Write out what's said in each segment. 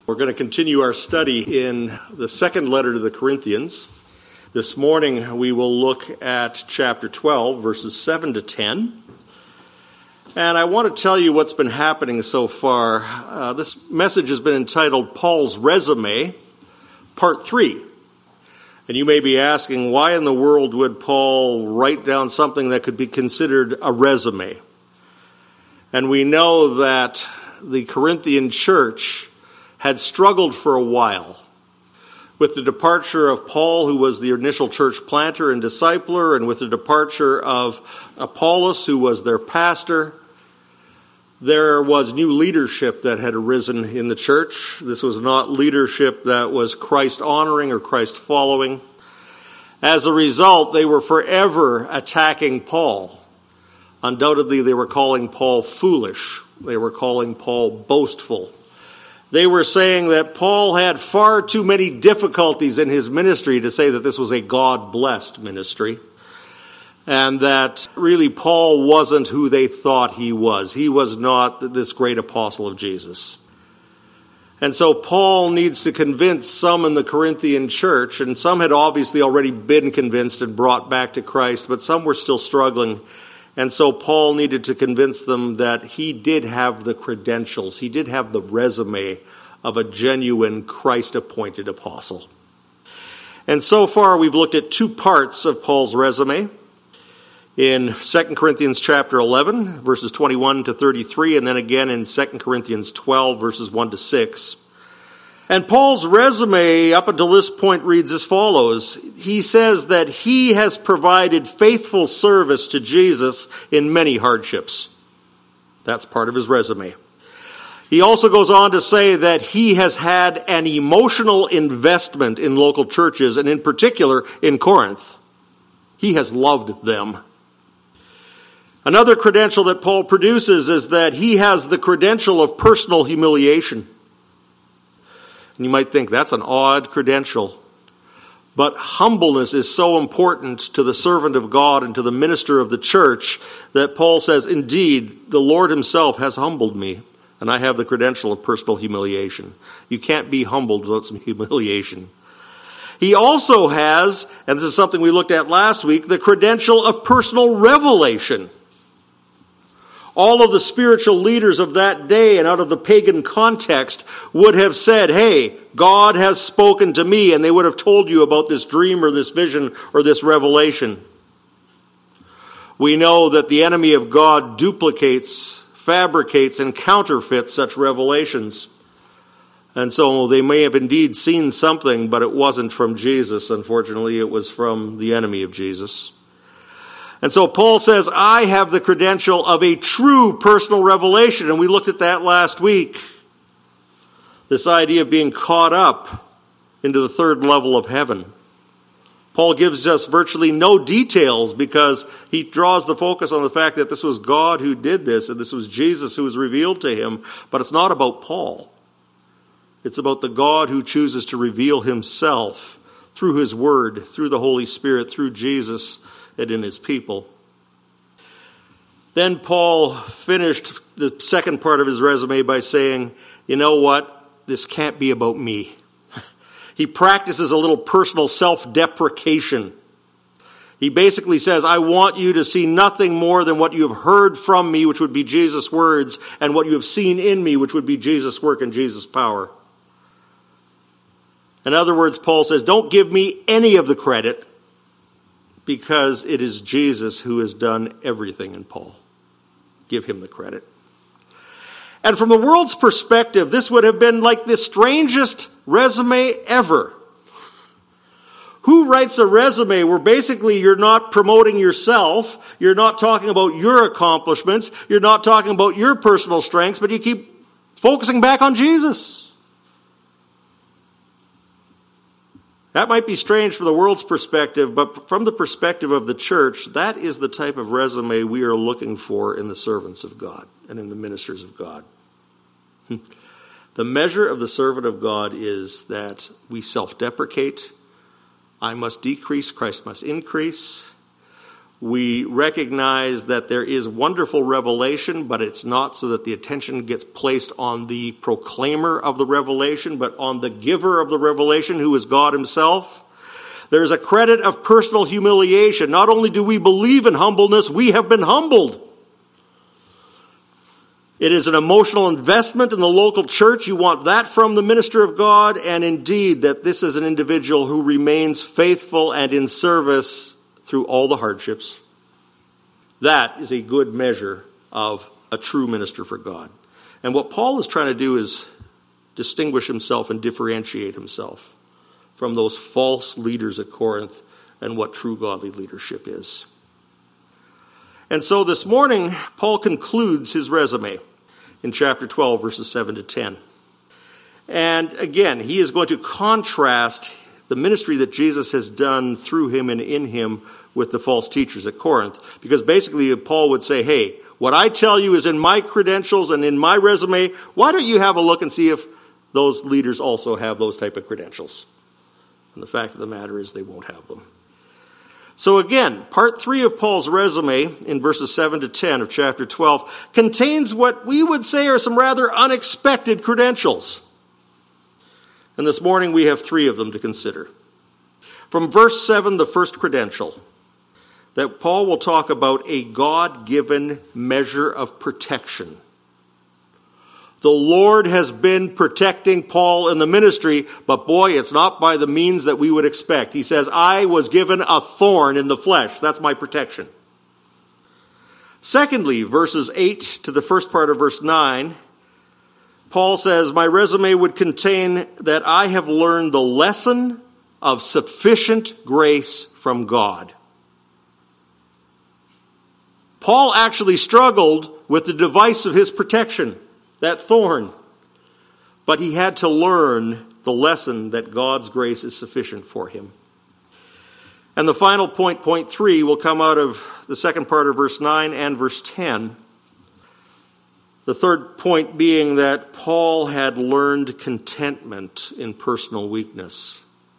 We're going to continue our study in the second letter to the Corinthians. This morning we will look at chapter 12, verses 7 to 10. And I want to tell you what's been happening so far. This message has been entitled Paul's Resume, Part 3. And you may be asking, why in the world would Paul write down something that could be considered a resume? And we know that the Corinthian church had struggled for a while with the departure of Paul, who was the initial church planter and discipler, and with the departure of Apollos, who was their pastor. There was new leadership that had arisen in the church. This was not leadership that was Christ-honoring or Christ-following. As a result, they were forever attacking Paul. Undoubtedly, they were calling Paul foolish. They were calling Paul boastful. They were saying that Paul had far too many difficulties in his ministry to say that this was a God-blessed ministry, and that really Paul wasn't who they thought he was. He was not this great apostle of Jesus. And so Paul needs to convince some in the Corinthian church, and some had obviously already been convinced and brought back to Christ, but some were still struggling. And so Paul needed to convince them that he did have the credentials, he did have the resume of a genuine Christ-appointed apostle. And so far we've looked at two parts of Paul's resume. In 2 Corinthians chapter 11, verses 21 to 33, and then again in 2 Corinthians 12, verses 1 to 6. And Paul's resume up until this point reads as follows. He says that he has provided faithful service to Jesus in many hardships. That's part of his resume. He also goes on to say that he has had an emotional investment in local churches, and in particular in Corinth. He has loved them. Another credential that Paul produces is that he has the credential of personal humiliation. And you might think that's an odd credential. But humbleness is so important to the servant of God and to the minister of the church that Paul says, indeed, the Lord himself has humbled me, and I have the credential of personal humiliation. You can't be humbled without some humiliation. He also has, and this is something we looked at last week, the credential of personal revelation. All of the spiritual leaders of that day and out of the pagan context would have said, hey, God has spoken to me, and they would have told you about this dream or this vision or this revelation. We know that the enemy of God duplicates, fabricates, and counterfeits such revelations. And so they may have indeed seen something, but it wasn't from Jesus. Unfortunately, it was from the enemy of Jesus. And so Paul says, I have the credential of a true personal revelation. And we looked at that last week. This idea of being caught up into the third level of heaven. Paul gives us virtually no details because he draws the focus on the fact that this was God who did this and this was Jesus who was revealed to him. But it's not about Paul. It's about the God who chooses to reveal himself through his word, through the Holy Spirit, through Jesus, and in his people. Then Paul finished the second part of his resume by saying, you know what? This can't be about me. He practices a little personal self-deprecation. He basically says, I want you to see nothing more than what you have heard from me, which would be Jesus' words, and what you have seen in me, which would be Jesus' work and Jesus' power. In other words, Paul says, don't give me any of the credit, because it is Jesus who has done everything in Paul. Give him the credit. And from the world's perspective, this would have been like the strangest resume ever. Who writes a resume where basically you're not promoting yourself, you're not talking about your accomplishments, you're not talking about your personal strengths, but you keep focusing back on Jesus? That might be strange from the world's perspective, but from the perspective of the church, that is the type of resume we are looking for in the servants of God and in the ministers of God. The measure of the servant of God is that we self-deprecate. I must decrease, Christ must increase. We recognize that there is wonderful revelation, but it's not so that the attention gets placed on the proclaimer of the revelation, but on the giver of the revelation, who is God himself. There's a credit of personal humiliation. Not only do we believe in humbleness, we have been humbled. It is an emotional investment in the local church. You want that from the minister of God, and indeed that this is an individual who remains faithful and in service through all the hardships. That is a good measure of a true minister for God. And what Paul is trying to do is distinguish himself and differentiate himself from those false leaders at Corinth and what true godly leadership is. And so this morning, Paul concludes his resume in chapter 12, verses 7 to 10. And again, he is going to contrast the ministry that Jesus has done through him and in him with the false teachers at Corinth. Because basically Paul would say, hey, what I tell you is in my credentials and in my resume. Why don't you have a look and see if those leaders also have those type of credentials? And the fact of the matter is they won't have them. So again, part 3 of Paul's resume in verses 7 to 10 of chapter 12 contains what we would say are some rather unexpected credentials. And this morning we have 3 of them to consider. From verse 7, the first credential, that Paul will talk about a God-given measure of protection. The Lord has been protecting Paul in the ministry, but boy, it's not by the means that we would expect. He says, I was given a thorn in the flesh. That's my protection. Secondly, verses 8 to the first part of verse 9, Paul says, my resume would contain that I have learned the lesson of sufficient grace from God. Paul actually struggled with the device of his protection, that thorn. But he had to learn the lesson that God's grace is sufficient for him. And the final point, point 3, will come out of the second part of verse 9 and verse 10. The third point being that Paul had learned contentment in personal weakness.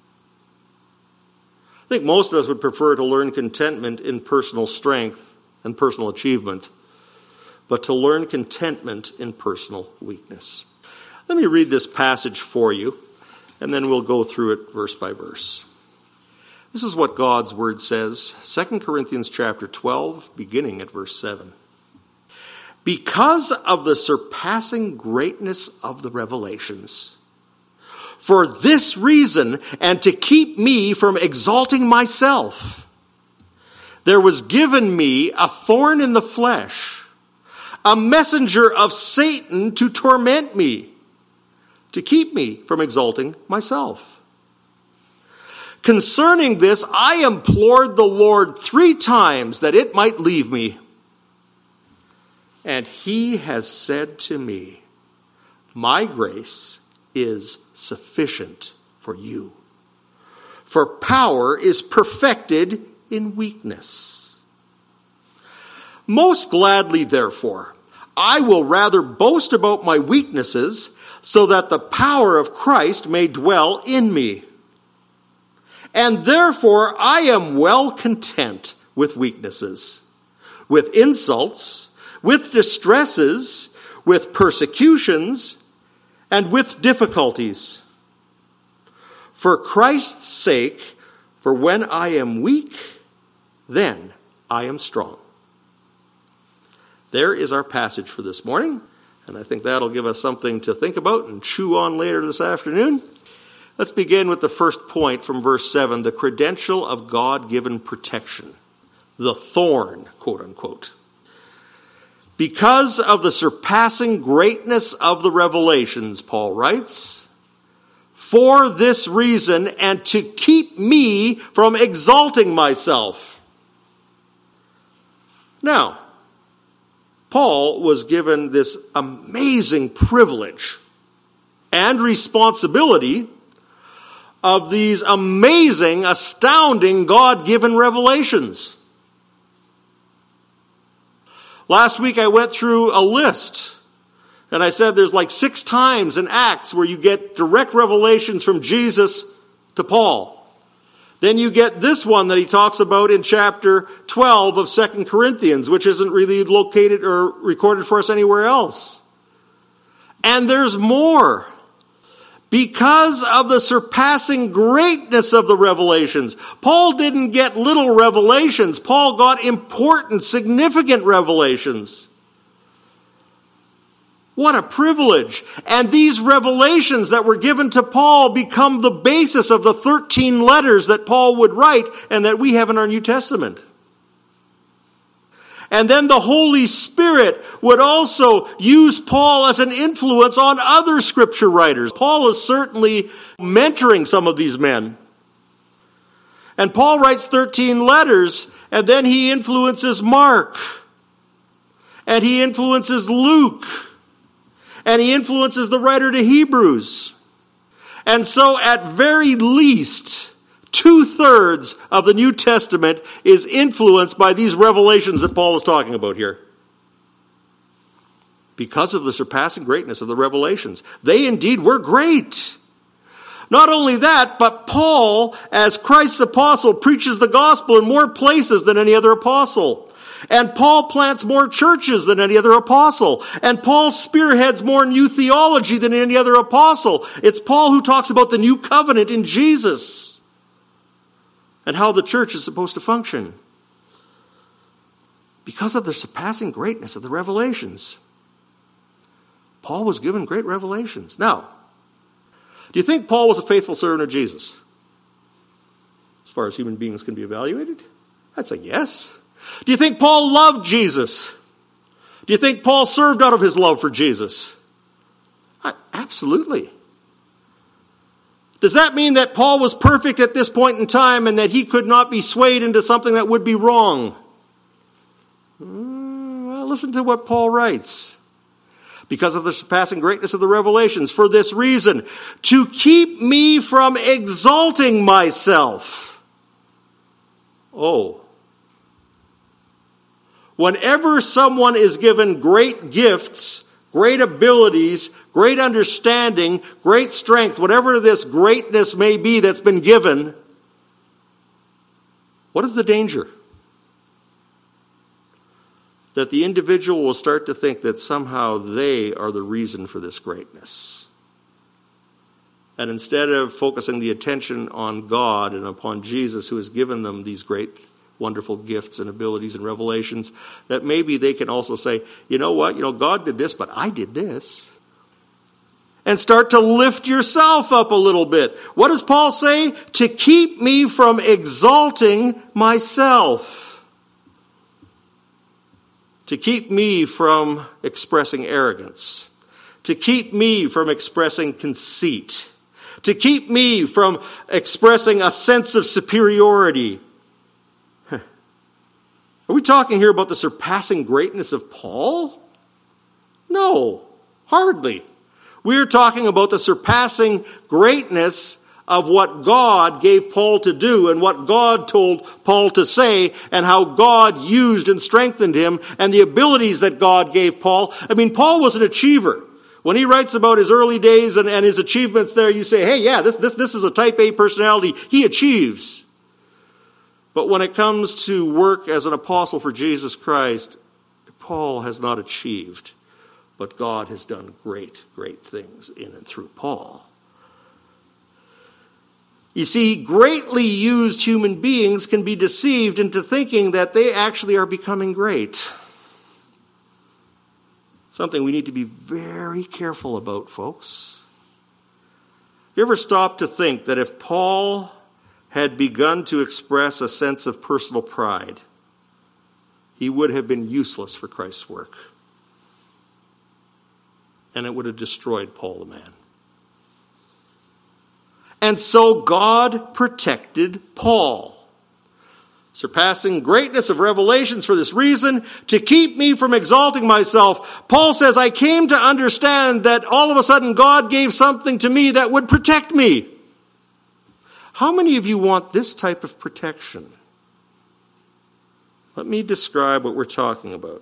I think most of us would prefer to learn contentment in personal strength and personal achievement, but to learn contentment in personal weakness. Let me read this passage for you, and then we'll go through it verse by verse. This is what God's word says, 2 Corinthians chapter 12, beginning at verse 7. Because of the surpassing greatness of the revelations, for this reason, and to keep me from exalting myself, there was given me a thorn in the flesh, a messenger of Satan to torment me, to keep me from exalting myself. Concerning this, I implored the Lord 3 times that it might leave me. And he has said to me, my grace is sufficient for you, for power is perfected in weakness. Most gladly, therefore, I will rather boast about my weaknesses, so that the power of Christ may dwell in me. And therefore I am well content with weaknesses, with insults, with distresses, with persecutions, and with difficulties. For Christ's sake, for when I am weak, then I am strong. There is our passage for this morning, and I think that'll give us something to think about and chew on later this afternoon. Let's begin with the first point from verse 7, the credential of God-given protection, the thorn, quote unquote. Because of the surpassing greatness of the revelations, Paul writes, for this reason, and to keep me from exalting myself. Now, Paul was given this amazing privilege and responsibility of these amazing, astounding, God-given revelations. Last week I went through a list, and I said there's like 6 times in Acts where you get direct revelations from Jesus to Paul. Then you get this one that he talks about in chapter 12 of 2 Corinthians, which isn't really located or recorded for us anywhere else. And there's more. Because of the surpassing greatness of the revelations. Paul didn't get little revelations. Paul got important, significant revelations. What a privilege. And these revelations that were given to Paul become the basis of the 13 letters that Paul would write and that we have in our New Testament. And then the Holy Spirit would also use Paul as an influence on other scripture writers. Paul is certainly mentoring some of these men. And Paul writes 13 letters, and then he influences Mark. And he influences Luke. And he influences the writer to Hebrews. And so at very least, 2/3 of the New Testament is influenced by these revelations that Paul is talking about here. Because of the surpassing greatness of the revelations. They indeed were great. Not only that, but Paul, as Christ's apostle, preaches the gospel in more places than any other apostle. And Paul plants more churches than any other apostle. And Paul spearheads more new theology than any other apostle. It's Paul who talks about the new covenant in Jesus and how the church is supposed to function. Because of the surpassing greatness of the revelations. Paul was given great revelations. Now, do you think Paul was a faithful servant of Jesus? As far as human beings can be evaluated? I'd say yes. Do you think Paul loved Jesus? Do you think Paul served out of his love for Jesus? Absolutely. Does that mean that Paul was perfect at this point in time and that he could not be swayed into something that would be wrong? Well, listen to what Paul writes. Because of the surpassing greatness of the revelations, for this reason, to keep me from exalting myself. Whenever someone is given great gifts, great abilities, great understanding, great strength, whatever this greatness may be that's been given, what is the danger? That the individual will start to think that somehow they are the reason for this greatness. And instead of focusing the attention on God and upon Jesus who has given them these great wonderful gifts and abilities and revelations, that maybe they can also say, you know what, God did this, but I did this. And start to lift yourself up a little bit. What does Paul say? To keep me from exalting myself. To keep me from expressing arrogance. To keep me from expressing conceit. To keep me from expressing a sense of superiority. Are we talking here about the surpassing greatness of Paul? No, hardly. We're talking about the surpassing greatness of what God gave Paul to do and what God told Paul to say and how God used and strengthened him and the abilities that God gave Paul. I mean, Paul was an achiever. When he writes about his early days and his achievements there, you say, hey, yeah, this is a type A personality. He achieves. But when it comes to work as an apostle for Jesus Christ, Paul has not achieved. But God has done great, great things in and through Paul. You see, greatly used human beings can be deceived into thinking that they actually are becoming great. Something we need to be very careful about, folks. You ever stop to think that if Paul had begun to express a sense of personal pride, he would have been useless for Christ's work. And it would have destroyed Paul the man. And so God protected Paul. Surpassing greatness of revelations for this reason, to keep me from exalting myself. Paul says, I came to understand that all of a sudden God gave something to me that would protect me. How many of you want this type of protection? Let me describe what we're talking about.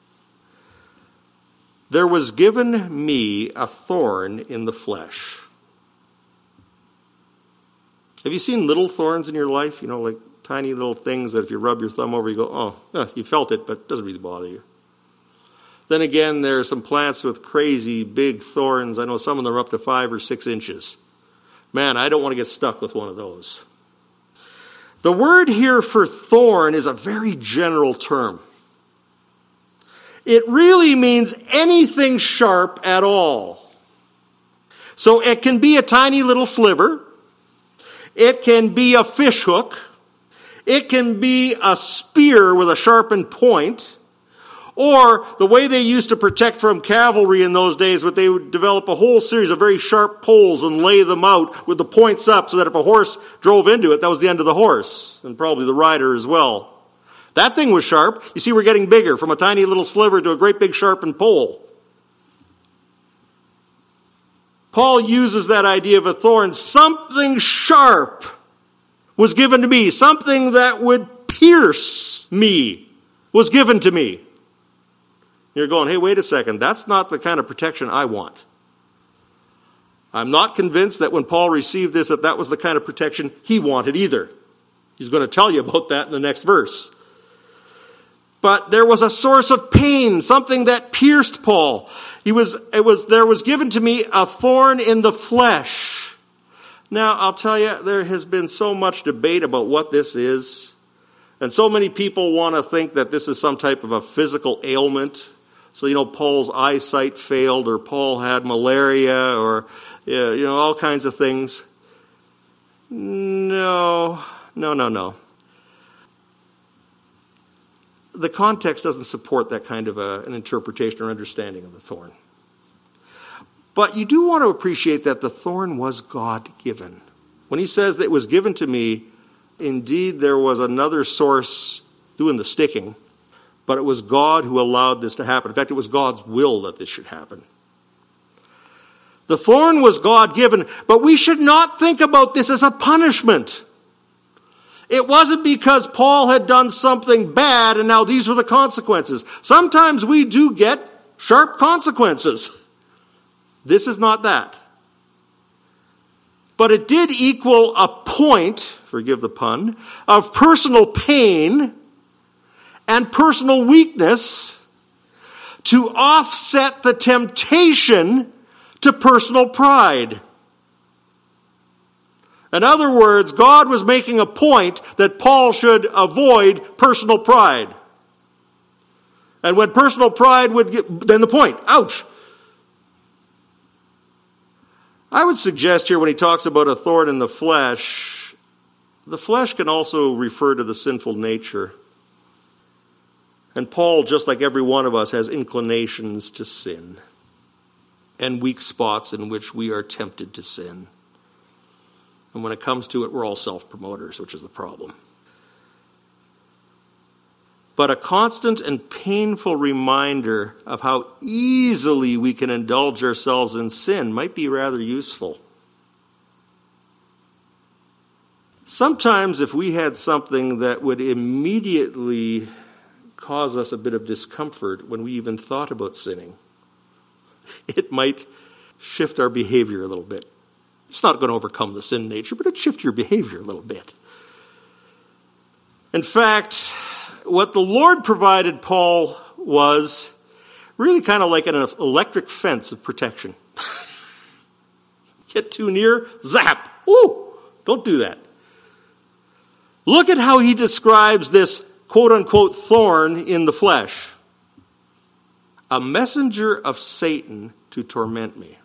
There was given me a thorn in the flesh. Have you seen little thorns in your life? Like tiny little things that if you rub your thumb over, you go, oh, you felt it, but it doesn't really bother you. Then again, there are some plants with crazy big thorns. I know some of them are up to 5 or 6 inches. Man, I don't want to get stuck with one of those. The word here for thorn is a very general term. It really means anything sharp at all. So it can be a tiny little sliver. It can be a fish hook. It can be a spear with a sharpened point. Or the way they used to protect from cavalry in those days, they would develop a whole series of very sharp poles and lay them out with the points up so that if a horse drove into it, that was the end of the horse, and probably the rider as well. That thing was sharp. You see, we're getting bigger, from a tiny little sliver to a great big sharpened pole. Paul uses that idea of a thorn. Something sharp was given to me. Something that would pierce me was given to me. You're going, hey, wait a second. That's not the kind of protection I want. I'm not convinced that when Paul received this, that was the kind of protection he wanted either. He's going to tell you about that in the next verse. But there was a source of pain, something that pierced Paul. There was given to me a thorn in the flesh. Now, I'll tell you, there has been so much debate about what this is. And so many people want to think that this is some type of a physical ailment. So, Paul's eyesight failed, or Paul had malaria, or, all kinds of things. No. The context doesn't support that kind of an interpretation or understanding of the thorn. But you do want to appreciate that the thorn was God-given. When he says that it was given to me, indeed there was another source doing the sticking, but it was God who allowed this to happen. In fact, it was God's will that this should happen. The thorn was God-given, but we should not think about this as a punishment. It wasn't because Paul had done something bad and now these were the consequences. Sometimes we do get sharp consequences. This is not that. But it did equal a point, forgive the pun, of personal pain and personal weakness to offset the temptation to personal pride. In other words, God was making a point that Paul should avoid personal pride. And when personal pride would get, then the point, ouch. I would suggest here when he talks about a thorn in the flesh can also refer to the sinful nature. And Paul, just like every one of us, has inclinations to sin and weak spots in which we are tempted to sin. And when it comes to it, we're all self-promoters, which is the problem. But a constant and painful reminder of how easily we can indulge ourselves in sin might be rather useful. Sometimes if we had something that would immediately cause us a bit of discomfort when we even thought about sinning, it might shift our behavior a little bit. It's not going to overcome the sin nature, but it'd shift your behavior a little bit. In fact, what the Lord provided Paul was really kind of like an electric fence of protection. Get too near, zap. Woo! Don't do that. Look at how he describes this quote-unquote thorn in the flesh. A messenger of Satan to torment me.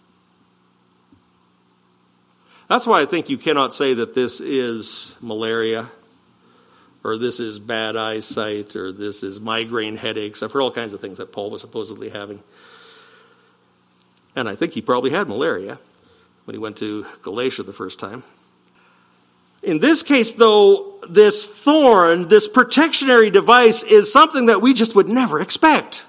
That's why I think you cannot say that this is malaria, or this is bad eyesight, or this is migraine headaches. I've heard all kinds of things that Paul was supposedly having. And I think he probably had malaria when he went to Galatia the first time. In this case, though, this thorn, this protectionary device, is something that we just would never expect.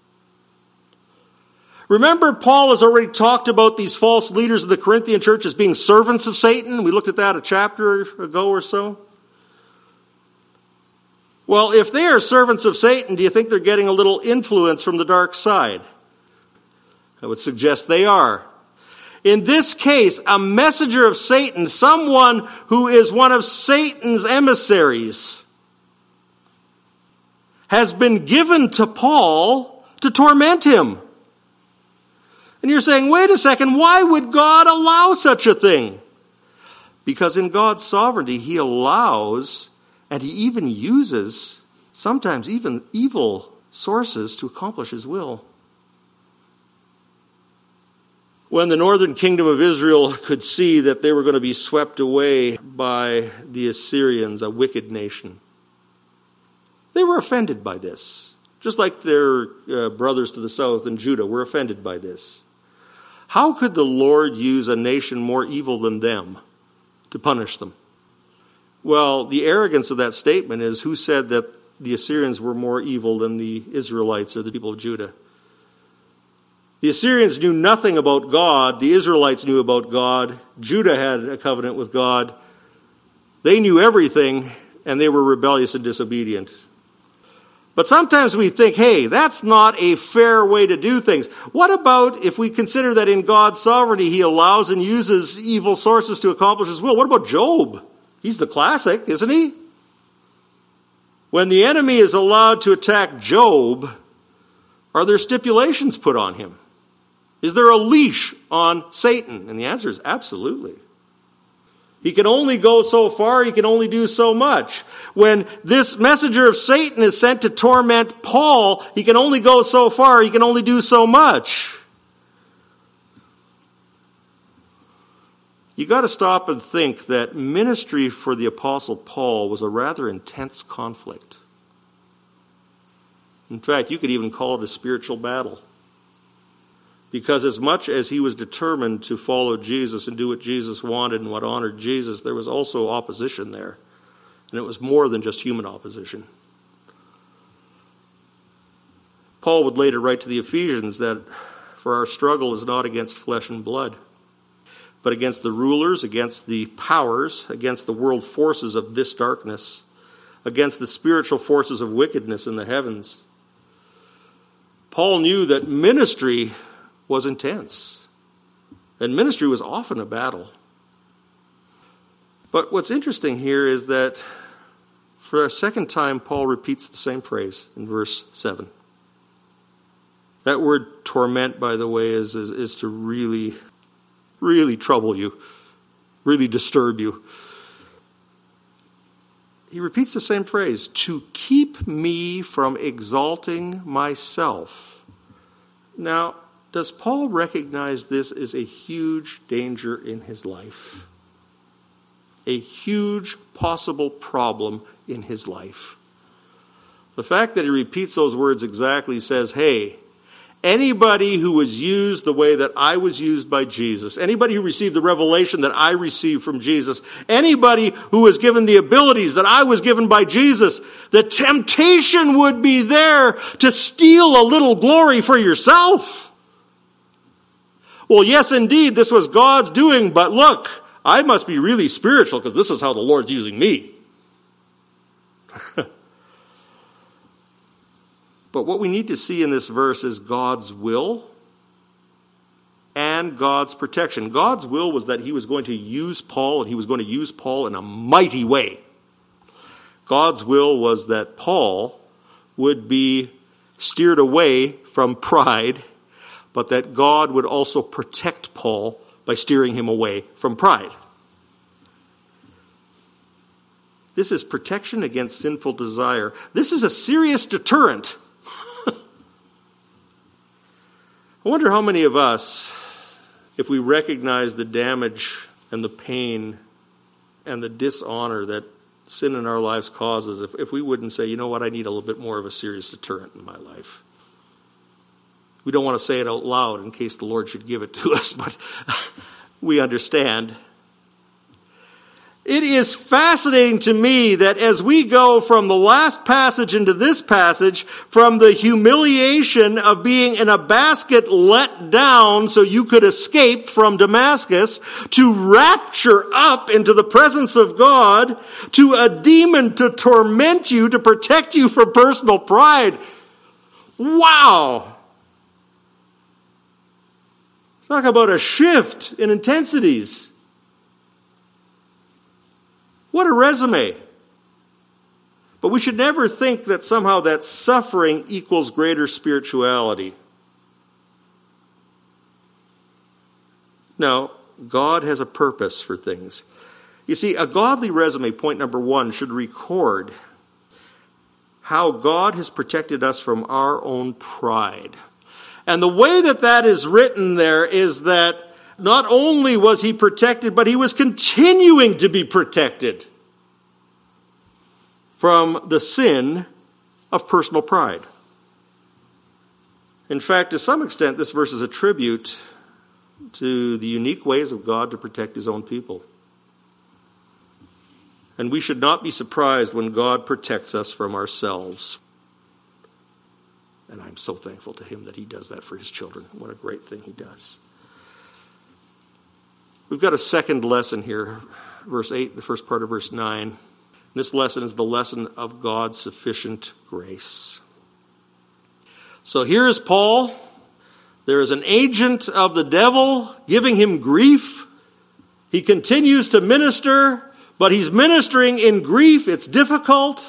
Remember, Paul has already talked about these false leaders of the Corinthian church as being servants of Satan. We looked at that a chapter ago or so. Well, if they are servants of Satan, do you think they're getting a little influence from the dark side? I would suggest they are. In this case, a messenger of Satan, someone who is one of Satan's emissaries, has been given to Paul to torment him. And you're saying, wait a second, why would God allow such a thing? Because in God's sovereignty, he allows, and he even uses, sometimes even evil sources to accomplish his will. When the northern kingdom of Israel could see that they were going to be swept away by the Assyrians, a wicked nation, they were offended by this. Just like their brothers to the south in Judah were offended by this. How could the Lord use a nation more evil than them to punish them? Well, the arrogance of that statement is, who said that the Assyrians were more evil than the Israelites or the people of Judah? The Assyrians knew nothing about God. The Israelites knew about God. Judah had a covenant with God. They knew everything, and they were rebellious and disobedient. But sometimes we think, hey, that's not a fair way to do things. What about if we consider that in God's sovereignty he allows and uses evil sources to accomplish his will? What about Job? He's the classic, isn't he? When the enemy is allowed to attack Job, are there stipulations put on him? Is there a leash on Satan? And the answer is absolutely. He can only go so far, he can only do so much. When this messenger of Satan is sent to torment Paul, he can only go so far, he can only do so much. You got to stop and think that ministry for the Apostle Paul was a rather intense conflict. In fact, you could even call it a spiritual battle. Because as much as he was determined to follow Jesus and do what Jesus wanted and what honored Jesus, there was also opposition there. And it was more than just human opposition. Paul would later write to the Ephesians that for our struggle is not against flesh and blood, but against the rulers, against the powers, against the world forces of this darkness, against the spiritual forces of wickedness in the heavens. Paul knew that ministry was intense. And ministry was often a battle. But what's interesting here is that for a second time, Paul repeats the same phrase in verse 7. That word torment, by the way, is to really, really trouble you, really disturb you. He repeats the same phrase, to keep me from exalting myself. Now, does Paul recognize this as a huge danger in his life? A huge possible problem in his life. The fact that he repeats those words exactly says, hey, anybody who was used the way that I was used by Jesus, anybody who received the revelation that I received from Jesus, anybody who was given the abilities that I was given by Jesus, the temptation would be there to steal a little glory for yourself. Well, yes, indeed, this was God's doing, but look, I must be really spiritual because this is how the Lord's using me. But what we need to see in this verse is God's will and God's protection. God's will was that he was going to use Paul, and he was going to use Paul in a mighty way. God's will was that Paul would be steered away from pride, but that God would also protect Paul by steering him away from pride. This is protection against sinful desire. This is a serious deterrent. I wonder how many of us, if we recognize the damage and the pain and the dishonor that sin in our lives causes, if we wouldn't say, you know what, I need a little bit more of a serious deterrent in my life. We don't want to say it out loud in case the Lord should give it to us, but we understand. It is fascinating to me that as we go from the last passage into this passage, from the humiliation of being in a basket let down so you could escape from Damascus, to rapture up into the presence of God, to a demon to torment you, to protect you from personal pride. Wow! Talk about a shift in intensities. What a resume. But we should never think that somehow that suffering equals greater spirituality. No, God has a purpose for things. You see, a godly resume, point number 1, should record how God has protected us from our own pride. And the way that that is written there is that not only was he protected, but he was continuing to be protected from the sin of personal pride. In fact, to some extent, this verse is a tribute to the unique ways of God to protect his own people. And we should not be surprised when God protects us from ourselves. And I'm so thankful to him that he does that for his children. What a great thing he does. We've got a second lesson here, verse 8, the first part of verse 9. This lesson is the lesson of God's sufficient grace. So here is Paul. There is an agent of the devil giving him grief. He continues to minister, but he's ministering in grief. It's difficult.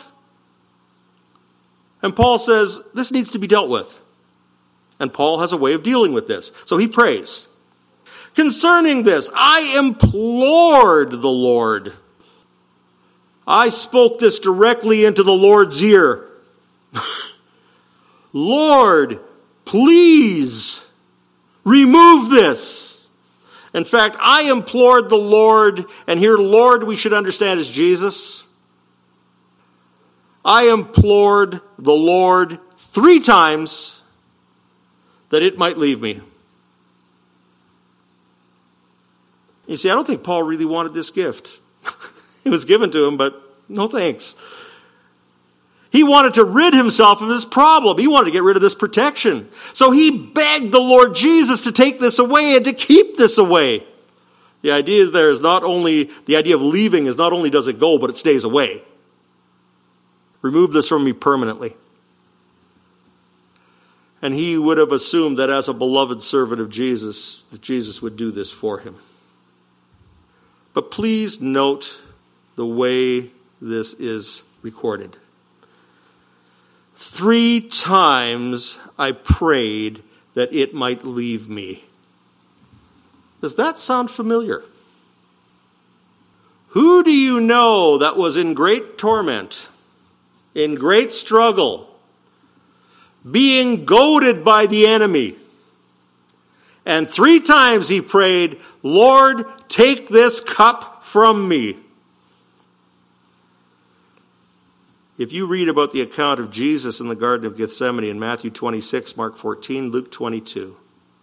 And Paul says, this needs to be dealt with. And Paul has a way of dealing with this. So he prays. Concerning this, I implored the Lord. I spoke this directly into the Lord's ear. Lord, please remove this. In fact, I implored the Lord, and here Lord we should understand is Jesus. I implored the Lord 3 times that it might leave me. You see, I don't think Paul really wanted this gift. It was given to him, but no thanks. He wanted to rid himself of this problem. He wanted to get rid of this protection. So he begged the Lord Jesus to take this away and to keep this away. The idea is the idea of leaving is not only does it go, but it stays away. Remove this from me permanently. And he would have assumed that as a beloved servant of Jesus, that Jesus would do this for him. But please note the way this is recorded. 3 times I prayed that it might leave me. Does that sound familiar? Who do you know that was in great torment, in great struggle, being goaded by the enemy? And 3 times he prayed, Lord, take this cup from me. If you read about the account of Jesus in the Garden of Gethsemane in Matthew 26, Mark 14, Luke 22,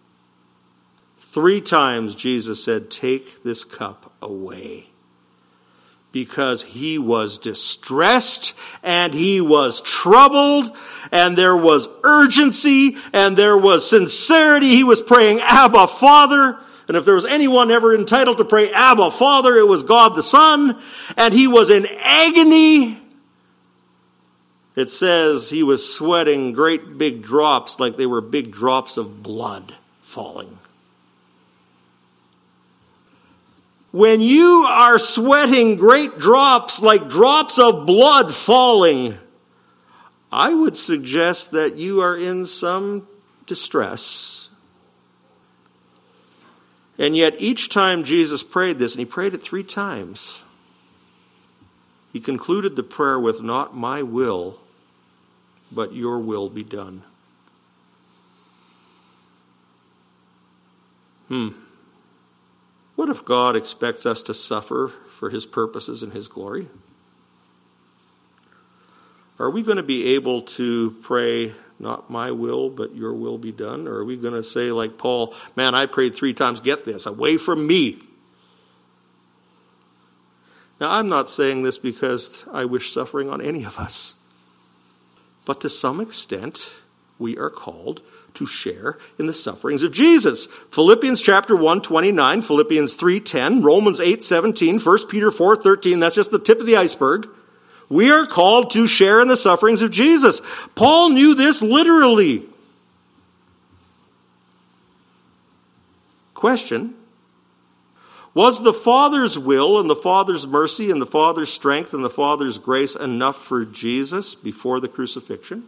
3 times Jesus said, take this cup away. Because he was distressed and he was troubled and there was urgency and there was sincerity. He was praying, Abba, Father. And if there was anyone ever entitled to pray, Abba, Father, it was God the Son. And he was in agony. It says he was sweating great big drops like they were big drops of blood falling. When you are sweating great drops like drops of blood falling, I would suggest that you are in some distress. And yet each time Jesus prayed this, and he prayed it 3 times, he concluded the prayer with, not my will, but your will be done. What if God expects us to suffer for his purposes and his glory? Are we going to be able to pray, not my will, but your will be done? Or are we going to say like Paul, man, I prayed 3 times, get this, away from me. Now, I'm not saying this because I wish suffering on any of us. But to some extent, we are called to share in the sufferings of Jesus. Philippians chapter 1:29, Philippians 3:10, Romans 8:17, 1 Peter 4:13, that's just the tip of the iceberg. We are called to share in the sufferings of Jesus. Paul knew this literally. Question: was the Father's will and the Father's mercy and the Father's strength and the Father's grace enough for Jesus before the crucifixion?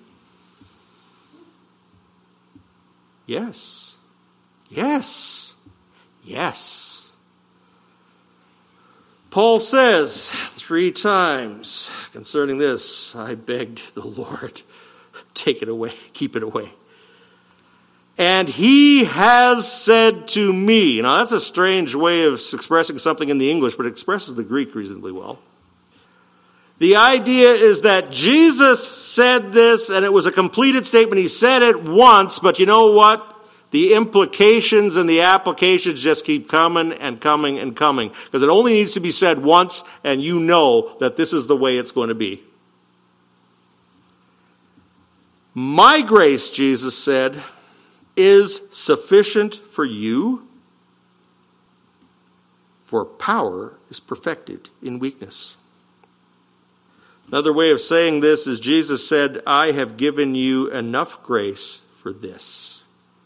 Yes. Yes. Yes. Paul says 3 times concerning this, I begged the Lord, take it away, keep it away. And he has said to me. Now that's a strange way of expressing something in the English, but it expresses the Greek reasonably well. The idea is that Jesus said this, and it was a completed statement. He said it once, but you know what? The implications and the applications just keep coming and coming and coming. Because it only needs to be said once, and you know that this is the way it's going to be. My grace, Jesus said, is sufficient for you, for power is perfected in weakness. Another way of saying this is Jesus said, I have given you enough grace for this.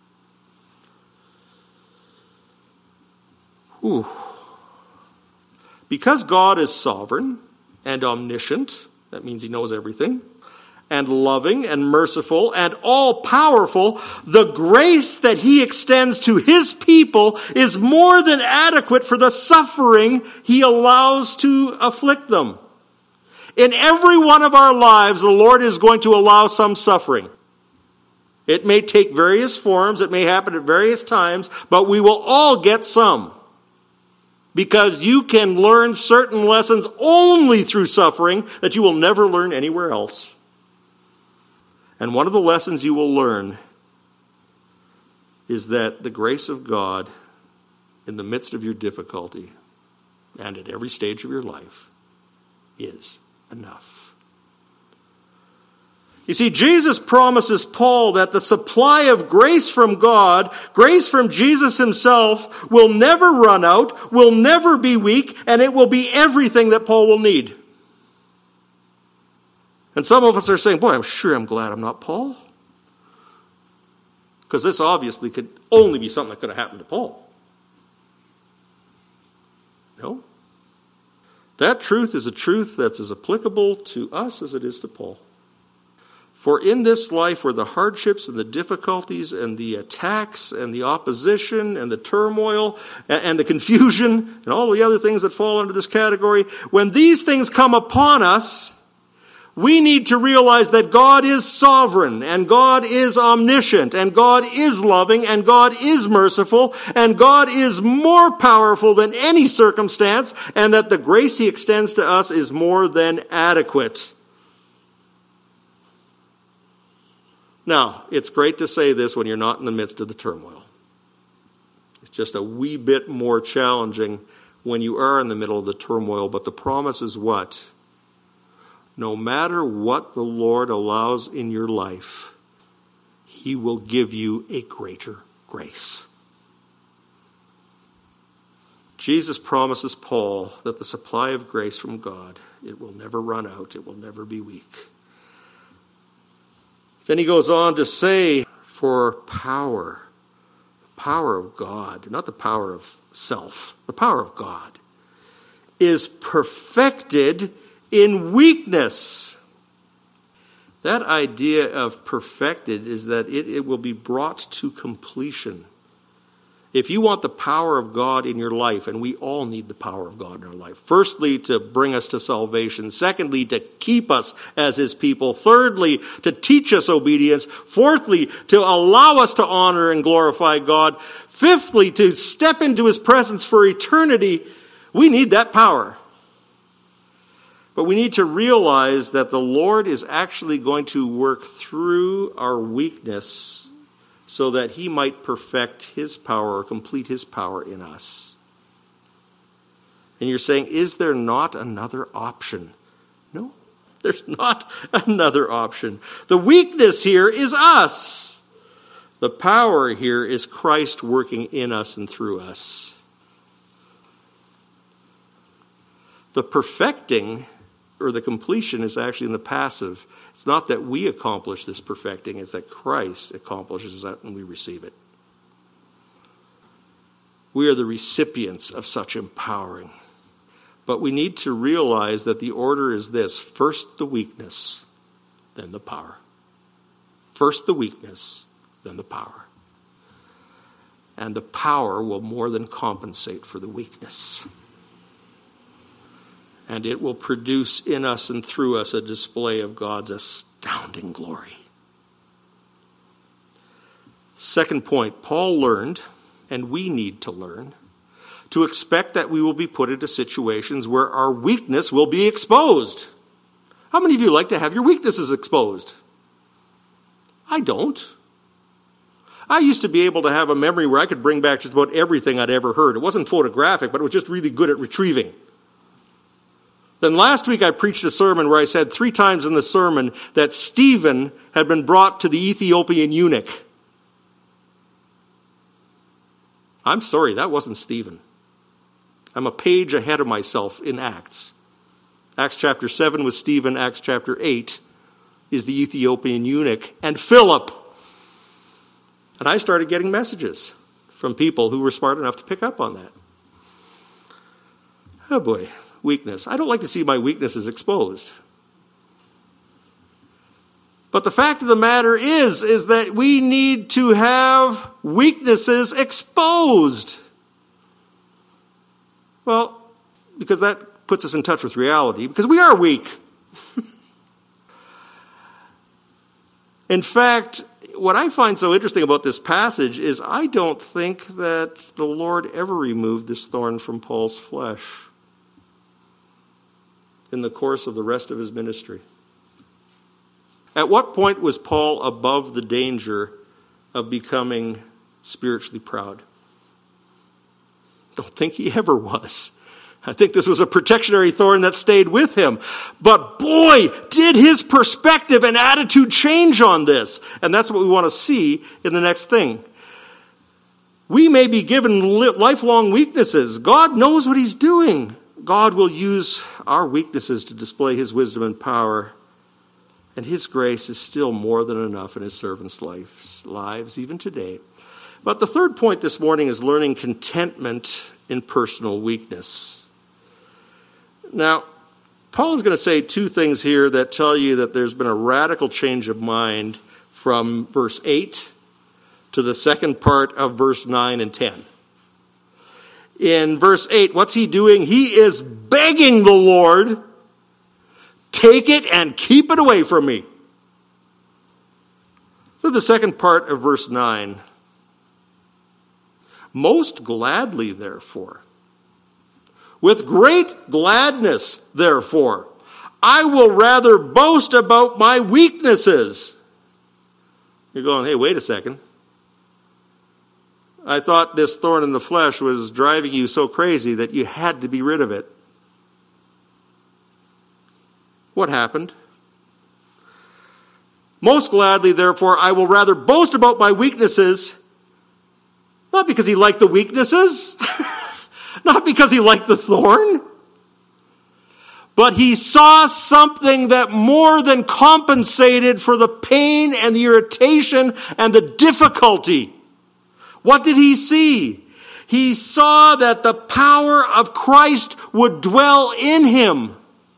Whew. Because God is sovereign and omniscient, that means he knows everything, and loving and merciful and all-powerful, the grace that he extends to his people is more than adequate for the suffering he allows to afflict them. In every one of our lives, the Lord is going to allow some suffering. It may take various forms, it may happen at various times, but we will all get some. Because you can learn certain lessons only through suffering that you will never learn anywhere else. And one of the lessons you will learn is that the grace of God in the midst of your difficulty and at every stage of your life is enough. You see, Jesus promises Paul that the supply of grace from God, grace from Jesus himself, will never run out, will never be weak, and it will be everything that Paul will need. And some of us are saying, boy, I'm glad I'm not Paul. Because this obviously could only be something that could have happened to Paul. No. That truth is a truth that's as applicable to us as it is to Paul. For in this life where the hardships and the difficulties and the attacks and the opposition and the turmoil and the confusion and all the other things that fall under this category, when these things come upon us, we need to realize that God is sovereign and God is omniscient and God is loving and God is merciful and God is more powerful than any circumstance, and that the grace he extends to us is more than adequate. Now, it's great to say this when you're not in the midst of the turmoil. It's just a wee bit more challenging when you are in the middle of the turmoil, but the promise is what? No matter what the Lord allows in your life, he will give you a greater grace. Jesus promises Paul that the supply of grace from God, it will never run out, it will never be weak. Then he goes on to say, for power, the power of God, not the power of self, the power of God, is perfected in weakness. That idea of perfected is that it will be brought to completion. If you want the power of God in your life, and we all need the power of God in our life, firstly, to bring us to salvation. Secondly, to keep us as his people. Thirdly, to teach us obedience. Fourthly, to allow us to honor and glorify God. Fifthly, to step into his presence for eternity. We need that power. But we need to realize that the Lord is actually going to work through our weakness so that he might perfect his power or complete his power in us. And you're saying, is there not another option? No, there's not another option. The weakness here is us. The power here is Christ working in us and through us. The perfecting or the completion is actually in the passive. It's not that we accomplish this perfecting, it's that Christ accomplishes that when we receive it. We are the recipients of such empowering. But we need to realize that the order is this: first the weakness, then the power. First the weakness, then the power. And the power will more than compensate for the weakness. And it will produce in us and through us a display of God's astounding glory. Second point, Paul learned, and we need to learn, to expect that we will be put into situations where our weakness will be exposed. How many of you like to have your weaknesses exposed? I don't. I used to be able to have a memory where I could bring back just about everything I'd ever heard. It wasn't photographic, but it was just really good at retrieving. Then last week I preached a sermon where I said 3 times in the sermon that Stephen had been brought to the Ethiopian eunuch. I'm sorry, that wasn't Stephen. I'm a page ahead of myself in Acts. Acts chapter 7 was Stephen. Acts chapter 8 is the Ethiopian eunuch and Philip. And I started getting messages from people who were smart enough to pick up on that. Oh boy, weakness. I don't like to see my weaknesses exposed. But the fact of the matter is that we need to have weaknesses exposed. Well, because that puts us in touch with reality, because we are weak. In fact, what I find so interesting about this passage is I don't think that the Lord ever removed this thorn from Paul's flesh in the course of the rest of his ministry. At what point was Paul above the danger of becoming spiritually proud? Don't think he ever was. I think this was a protectionary thorn that stayed with him. But boy, did his perspective and attitude change on this. And that's what we want to see in the next thing. We may be given lifelong weaknesses. God knows what he's doing. God will use our weaknesses to display his wisdom and power. And his grace is still more than enough in his servants' lives, even today. But the third point this morning is learning contentment in personal weakness. Now, Paul is going to say 2 things here that tell you that there's been a radical change of mind from verse 8 to the second part of verse 9 and 10. In verse 8, what's he doing? He is begging the Lord, take it and keep it away from me. So the second part of verse 9. Most gladly, therefore, with great gladness, therefore, I will rather boast about my weaknesses. You're going, hey, wait a second. I thought this thorn in the flesh was driving you so crazy that you had to be rid of it. What happened? Most gladly, therefore, I will rather boast about my weaknesses, not because he liked the weaknesses, not because he liked the thorn, but he saw something that more than compensated for the pain and the irritation and the difficulty. What did he see? He saw that the power of Christ would dwell in him.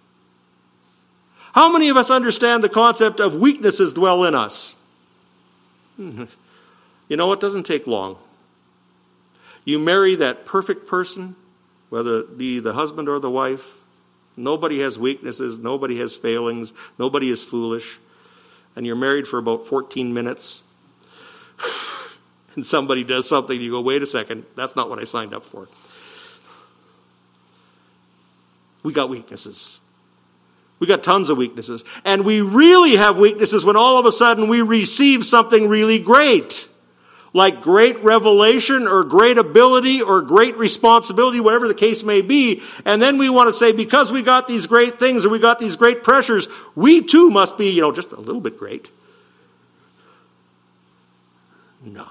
How many of us understand the concept of weaknesses dwell in us? You know, it doesn't take long. You marry that perfect person, whether it be the husband or the wife. Nobody has weaknesses. Nobody has failings. Nobody is foolish. And you're married for about 14 minutes. And somebody does something, you go, wait a second, that's not what I signed up for. We got weaknesses. We got tons of weaknesses. And we really have weaknesses when all of a sudden we receive something really great. Like great revelation or great ability or great responsibility, whatever the case may be. And then we want to say, because we got these great things or we got these great pressures, we too must be, just a little bit great. No.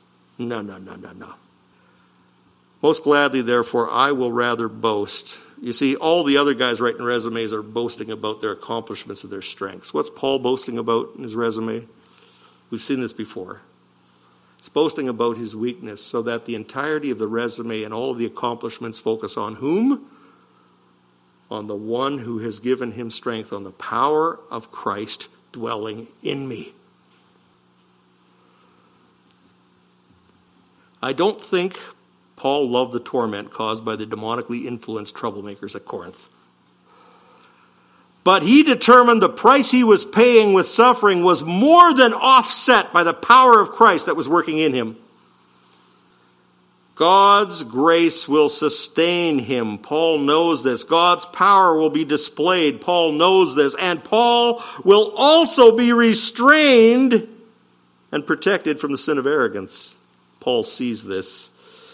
Most gladly, therefore, I will rather boast. You see, all the other guys writing resumes are boasting about their accomplishments and their strengths. What's Paul boasting about in his resume? We've seen this before. He's boasting about his weakness so that the entirety of the resume and all of the accomplishments focus on whom? On the one who has given him strength, on the power of Christ dwelling in me. I don't think Paul loved the torment caused by the demonically influenced troublemakers at Corinth. But he determined the price he was paying with suffering was more than offset by the power of Christ that was working in him. God's grace will sustain him. Paul knows this. God's power will be displayed. Paul knows this. And Paul will also be restrained and protected from the sin of arrogance. Paul sees this.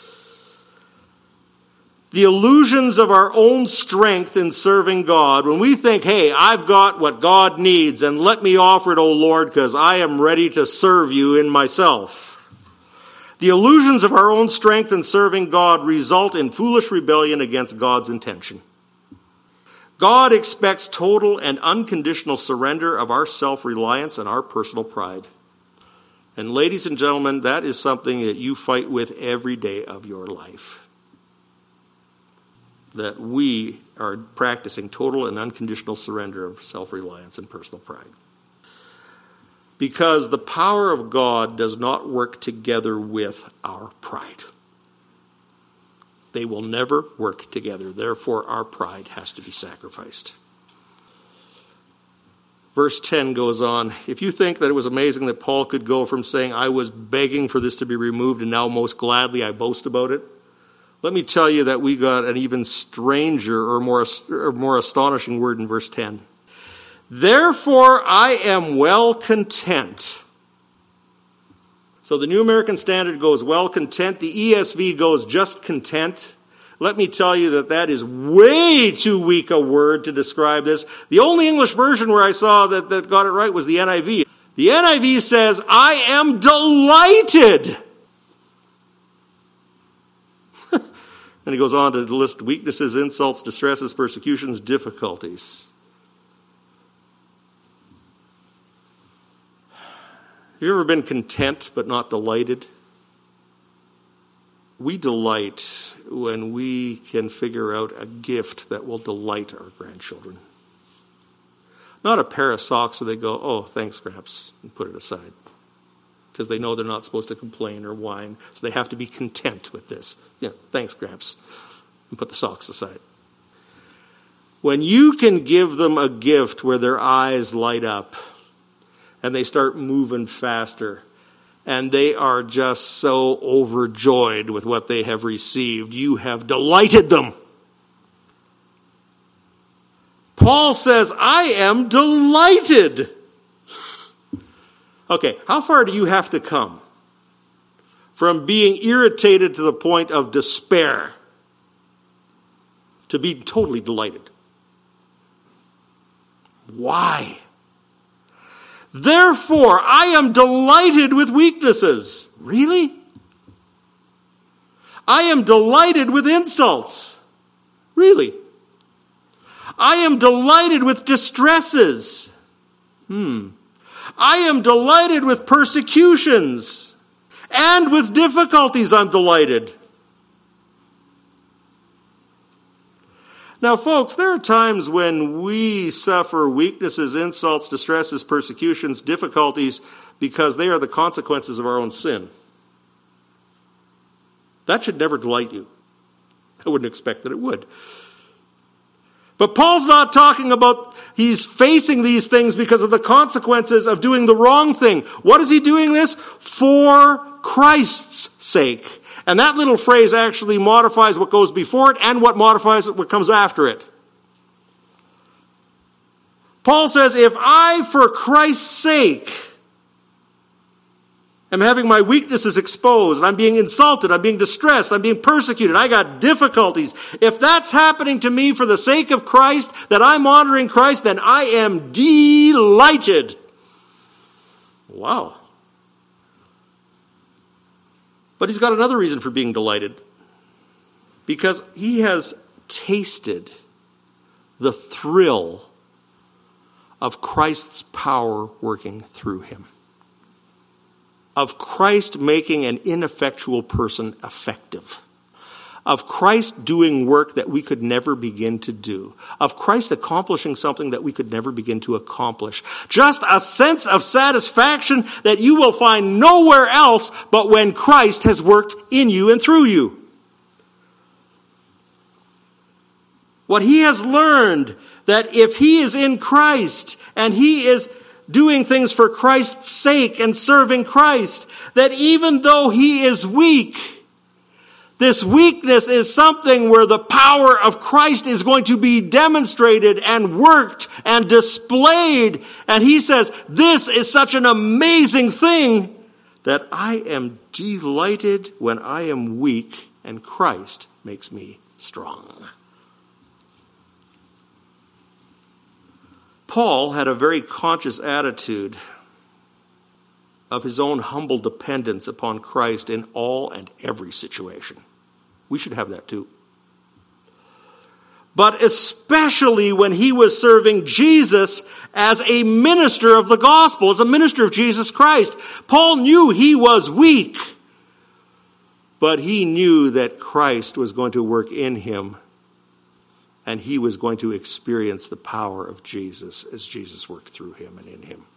The illusions of our own strength in serving God, when we think, hey, I've got what God needs, and let me offer it, O Lord, because I am ready to serve you in myself. The illusions of our own strength in serving God result in foolish rebellion against God's intention. God expects total and unconditional surrender of our self-reliance and our personal pride. And ladies and gentlemen, that is something that you fight with every day of your life. That we are practicing total and unconditional surrender of self-reliance and personal pride. Because the power of God does not work together with our pride. They will never work together. Therefore, our pride has to be sacrificed. Verse 10 goes on, if you think that it was amazing that Paul could go from saying, I was begging for this to be removed and now most gladly I boast about it, let me tell you that we got an even stranger or more astonishing word in verse 10. Therefore I am well content. So the New American Standard goes well content. The ESV goes just content. Let me tell you that that is way too weak a word to describe this. The only English version where I saw that got it right was the NIV. The NIV says, I am delighted. And he goes on to list weaknesses, insults, distresses, persecutions, difficulties. Have you ever been content but not delighted? We delight when we can figure out a gift that will delight our grandchildren. Not a pair of socks so they go, oh, thanks, Gramps, and put it aside. Because they know they're not supposed to complain or whine. So they have to be content with this. Yeah, thanks, Gramps. And put the socks aside. When you can give them a gift where their eyes light up and they start moving faster and they are just so overjoyed with what they have received, you have delighted them. Paul says, I am delighted. Okay, how far do you have to come from being irritated to the point of despair to be totally delighted? Why? Therefore, I am delighted with weaknesses. Really? I am delighted with insults. Really? I am delighted with distresses. I am delighted with persecutions. And with difficulties, I'm delighted. Now, folks, there are times when we suffer weaknesses, insults, distresses, persecutions, difficulties, because they are the consequences of our own sin. That should never delight you. I wouldn't expect that it would. But Paul's not talking about he's facing these things because of the consequences of doing the wrong thing. What is he doing this? For Christ's sake. And that little phrase actually modifies what goes before it and what modifies what comes after it. Paul says, if I, for Christ's sake, am having my weaknesses exposed, and I'm being insulted, I'm being distressed, I'm being persecuted, I got difficulties. If that's happening to me for the sake of Christ, that I'm honoring Christ, then I am delighted. Wow. But he's got another reason for being delighted. Because he has tasted the thrill of Christ's power working through him. of Christ making an ineffectual person effective, of Christ doing work that we could never begin to do, of Christ accomplishing something that we could never begin to accomplish. Just a sense of satisfaction that you will find nowhere else but when Christ has worked in you and through you. What he has learned, that if he is in Christ and he is doing things for Christ's sake and serving Christ, that even though he is weak, this weakness is something where the power of Christ is going to be demonstrated and worked and displayed. And he says, this is such an amazing thing that I am delighted when I am weak and Christ makes me strong. Paul had a very conscious attitude of his own humble dependence upon Christ in all and every situation. We should have that too. But especially when he was serving Jesus as a minister of the gospel, as a minister of Jesus Christ. Paul knew he was weak, but he knew that Christ was going to work in him, and he was going to experience the power of Jesus as Jesus worked through him and in him.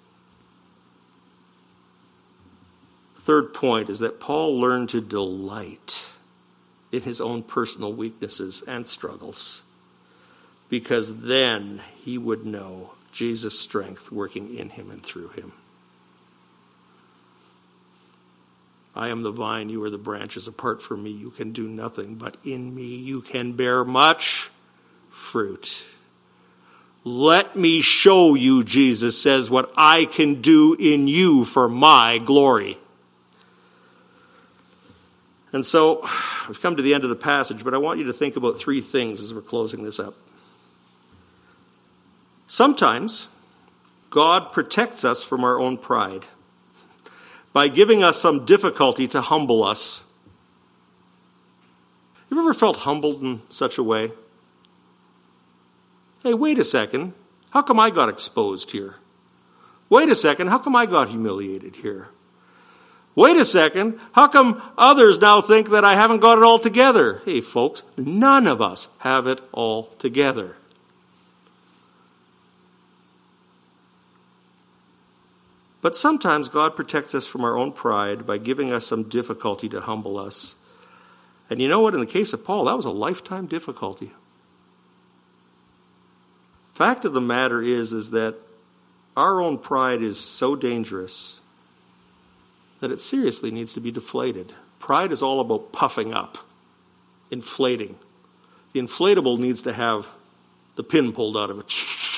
Third point is that Paul learned to delight in his own personal weaknesses and struggles, because then he would know Jesus' strength working in him and through him. I am the vine, you are the branches. Apart from me, you can do nothing, but in me you can bear much fruit. Let me show you, Jesus says, what I can do in you for my glory. And so, we've come to the end of the passage, but I want you to think about three things as we're closing this up. Sometimes, God protects us from our own pride by giving us some difficulty to humble us. Have you ever felt humbled in such a way? Hey, wait a second. How come I got exposed here? Wait a second. How come I got humiliated here? Wait a second, how come others now think that I haven't got it all together? Hey, folks, none of us have it all together. But sometimes God protects us from our own pride by giving us some difficulty to humble us. And you know what? In the case of Paul, that was a lifetime difficulty. Fact of the matter is that our own pride is so dangerous that it seriously needs to be deflated. Pride is all about puffing up, inflating. The inflatable needs to have the pin pulled out of it,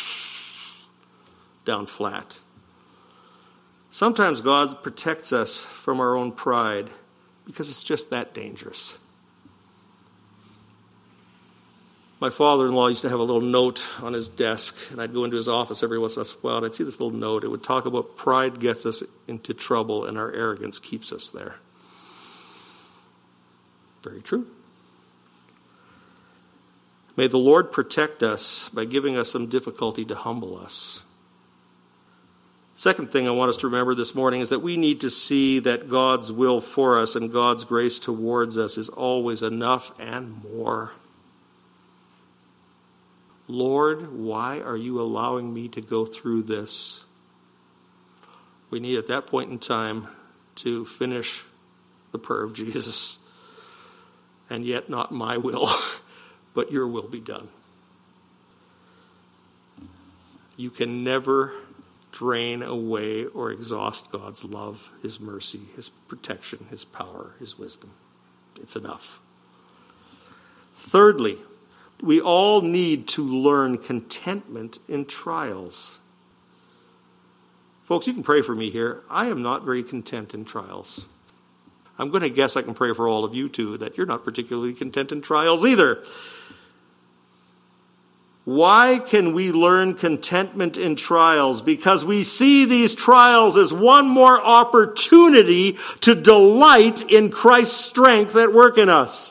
down flat. Sometimes God protects us from our own pride because it's just that dangerous. My father-in-law used to have a little note on his desk, and I'd go into his office every once in a while, and I'd see this little note. It would talk about pride gets us into trouble, and our arrogance keeps us there. Very true. May the Lord protect us by giving us some difficulty to humble us. Second thing I want us to remember this morning is that we need to see that God's will for us and God's grace towards us is always enough and more. Lord, why are you allowing me to go through this? We need at that point in time to finish the prayer of Jesus. And yet not my will, but your will be done. You can never drain away or exhaust God's love, his mercy, his protection, his power, his wisdom. It's enough. Thirdly, we all need to learn contentment in trials. Folks, you can pray for me here. I am not very content in trials. I'm going to guess I can pray for all of you too, that you're not particularly content in trials either. Why can we learn contentment in trials? Because we see these trials as one more opportunity to delight in Christ's strength at work in us.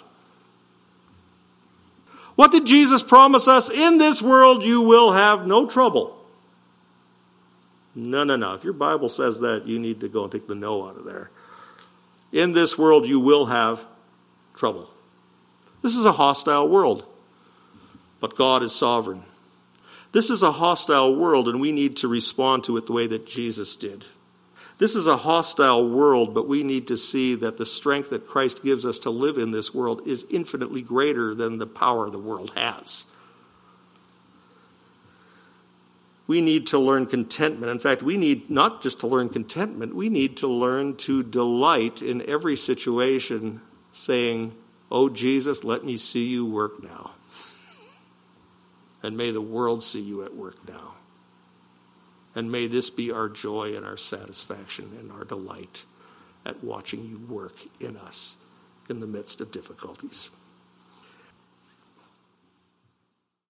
What did Jesus promise us? In this world you will have no trouble. No. If your Bible says that, you need to go and take the no out of there. In this world, you will have trouble. This is a hostile world, but God is sovereign. This is a hostile world, and we need to respond to it the way that Jesus did. This is a hostile world, but we need to see that the strength that Christ gives us to live in this world is infinitely greater than the power the world has. We need to learn contentment. In fact, we need not just to learn contentment, we need to learn to delight in every situation, saying, "Oh, Jesus, let me see you work now. And may the world see you at work now. And may this be our joy and our satisfaction and our delight at watching you work in us in the midst of difficulties."